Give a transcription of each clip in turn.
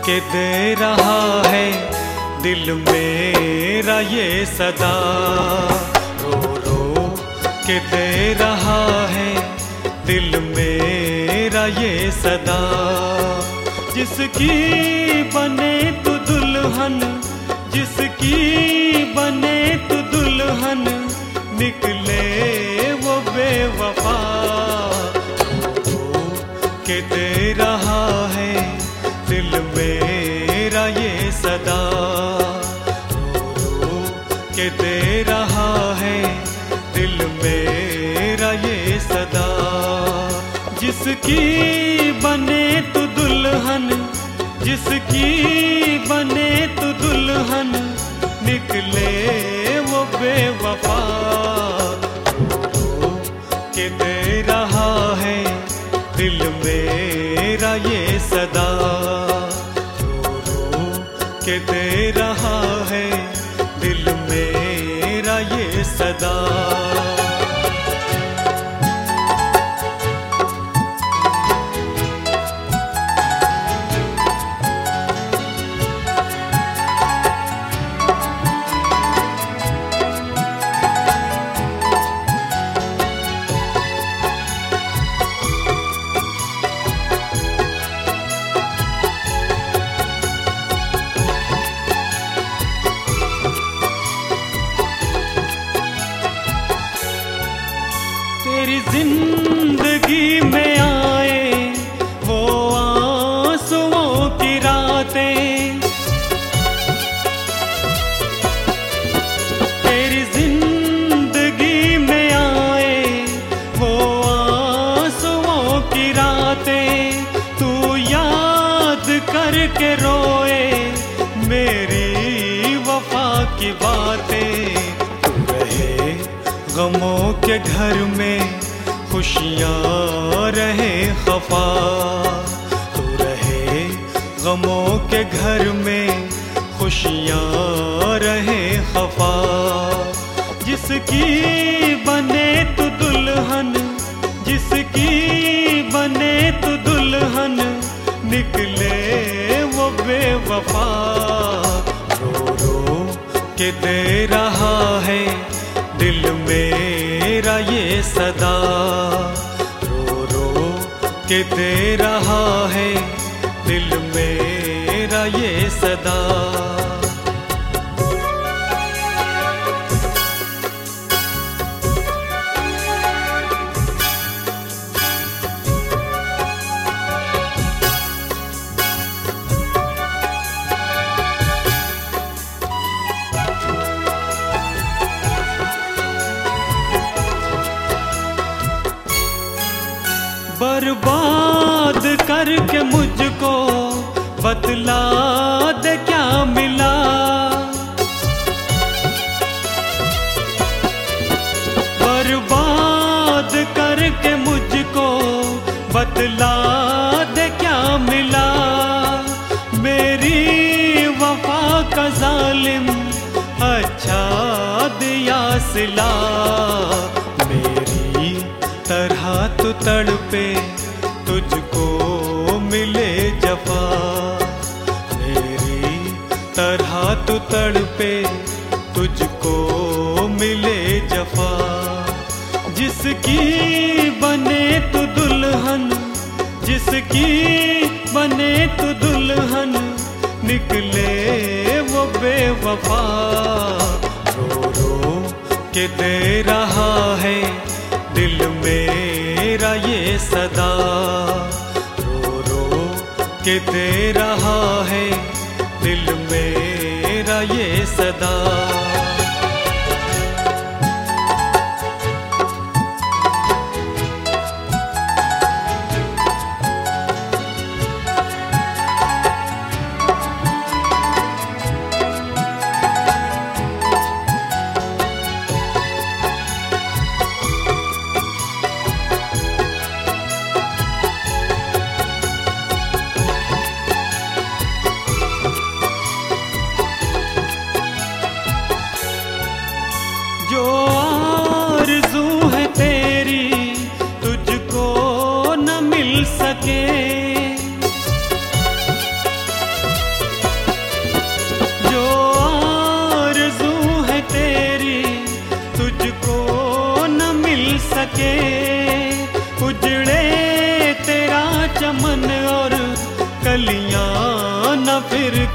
के दे रहा है दिल मेरा ये सदा, रो रो के दे रहा है दिल मेरा ये सदा। जिसकी बने तू दुल्हन, जिसकी बने तू दुल्हन, निकले वो बेवफा, रो के दे रहा है दिल मेरा ये सदा, रो के दे रहा है दिल मेरा ये सदा। जिसकी बने तू दुल्हन, जिसकी बने तू दुल्हन, निकले वो बेवफा, रो के दे रहा है दिल मेरा ये सदा, रो के दे रहा है दिल मेरा ये सदा। तेरी जिंदगी में आए वो आंसुओं की रातें, तेरी जिंदगी में आए वो आंसुओं की रातें, तू याद करके रोए मेरी वफा की बातें। तू रहे गमों के घर में, खुशियाँ रहे खफा, तू रहे गमों के घर में, खुशियाँ रहे खफा। जिसकी बने तू दुल्हन, जिसकी बने तू दुल्हन, निकले वो बेवफा, रो रो के दे रहा है दिल मेरा ये सदा, रो रो के दे रहा है दिल मेरा ये सदा। बर्बाद करके मुझको बतला दे क्या मिला, बर्बाद करके मुझको बतला दे क्या मिला। मेरी वफा का जालिम अच्छा दिया सिला, मेरी तरह तू तड़पे तुझको मिले जफा, मेरी तरह तू तड़पे तुझको मिले जफा। जिसकी बने तू दुल्हन, जिसकी बने तू दुल्हन, निकले वो बेवफा, रो रो के दे रहा है दिल मेरा ये सदा, रो रो के दे रहा है दिल मेरा ये सदा।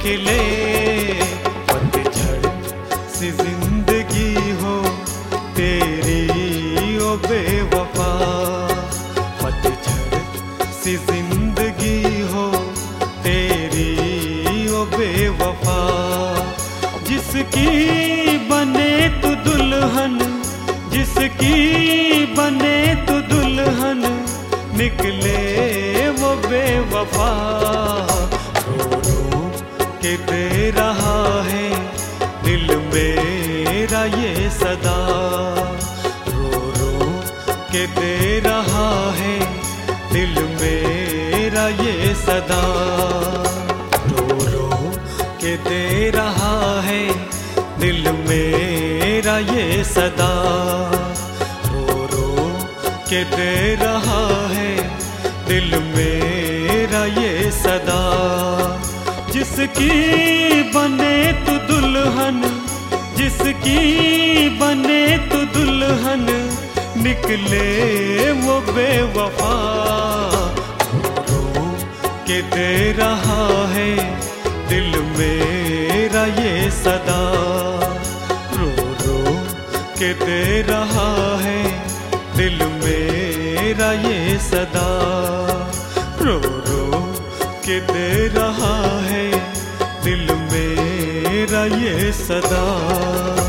निकले। पतझड़ सी जिंदगी हो तेरी ओ बेवफा, पतझड़ सी जिंदगी हो तेरी ओ बेवफा। जिसकी बने तू दुल्हन, जिसकी बने तू दुल्हन, निकले वो बेवफा। रो रो के दे रहा है दिल मेरा ये सदा, रो रो के दे रहा है दिल मेरा ये सदा। रो रो के दे रहा है दिल मेरा ये सदा, रो रो के दे रहा है दिल मेरा ये सदा। जिसकी बने तू दुल्हन, जिसकी बने तू दुल्हन, निकले वो बेवफा। रो रो के दे रहा है दिल मेरा ये सदा, रो रो के दे रहा है दिल मेरा ये सदा, रो रो के दे रहा है दिल मेरा ये सदा।